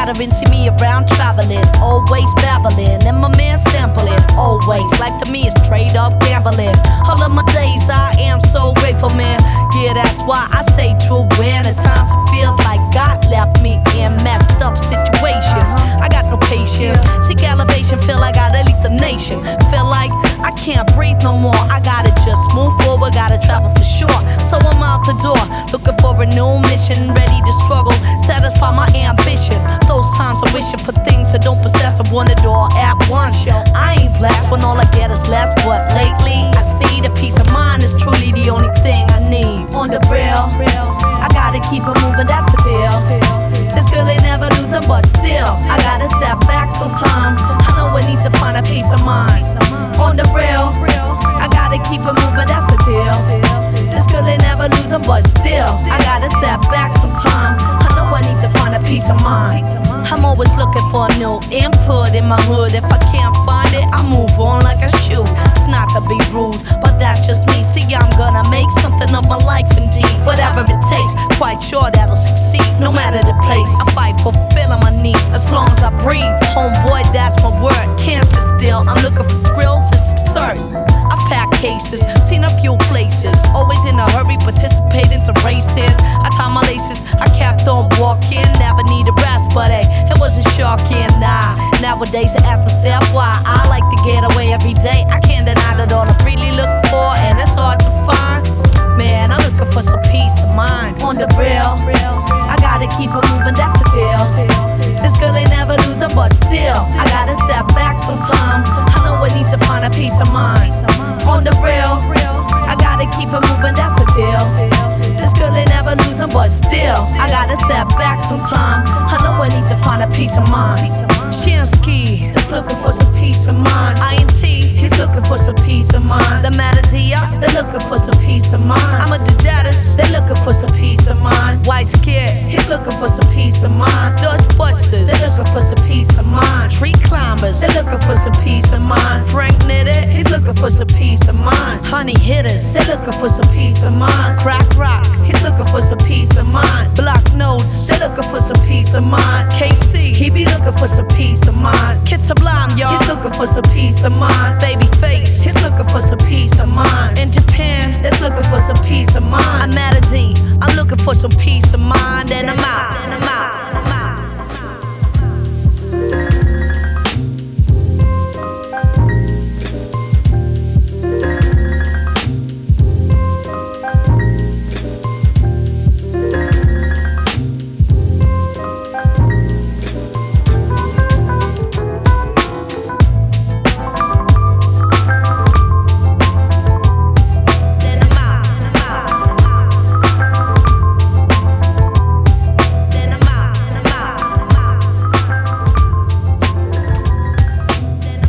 scattering, see me around traveling, always babbling, and my man sampling. Always, life to me is straight up gambling. All of my days I am so grateful, man. Yeah, that's why I say true when at times it feels like God left me in messed up situations. I got no patience, seek elevation, feel like I gotta leave the nation. Feel like I can't breathe no more, I gotta just move forward, gotta travel for sure. So I'm out the door, looking for a new mission, ready to struggle, satisfy my ambition. Those times I'm wishing for things I don't possess, I want it all at once. I ain't blessed when all I get is less, but lately I see the peace of mind is truly the only thing I need. On the real, I gotta keep it moving, that's the deal. This girl ain't never losing, but still I gotta step back sometimes. I know I need to find a peace of mind. On the real, I gotta keep it moving, that's the deal. This girl ain't never losing, but still I gotta step back sometimes. I know I need to find a peace of mind. I'm always looking for a new input in my hood. If I can't find it, I move on like I should. It's not to be rude, but that's just me. See, I'm gonna make something of my life indeed. Whatever it takes, quite sure that'll succeed. No matter the place, I fight for fulfilling my need. As long as I breathe, homeboy, that's my word. Can't sit still, I'm looking for thrills, it's absurd. I've packed cases, seen a few places. Always in a hurry, participating to races. I tie my laces, I kept on walking. Never need a rest, but hey, it wasn't shocking, nah. Nowadays I ask myself why I like to get away every day. I can't deny that all I really look for, and it's hard to find. Man, I'm looking for some peace of mind. On the real, I gotta keep it moving, that's the deal. This girl ain't never losing, but still I gotta step back sometimes. I know I need to find a peace of mind. On the real, I gotta keep it moving, that's the deal. This girl ain't never losing, but still I gotta step back sometimes. I know I need to find a peace of mind. Shinsky is looking for some peace of mind. INT, he's looking for some peace of mind. The Matadia, they're looking for some peace of mind. I'm a Dedatus, they're looking for some peace of mind. White Kid, he's looking for some peace of mind. Dustbusters, they're looking for some peace of mind. Tree climbers, they're looking for some peace of mind. Frank Knitted, he's looking for some peace of mind. Honey Hitters, they're looking for some peace of mind. Crack Rock, he's looking for some peace of mind. Block Notes, they're looking for some peace of mind. KC, he be looking for some peace of mind. Kid Sublime, y'all, he's looking for some peace of mind. Babyface, he's looking for some peace of mind. In Japan, it's looking for some peace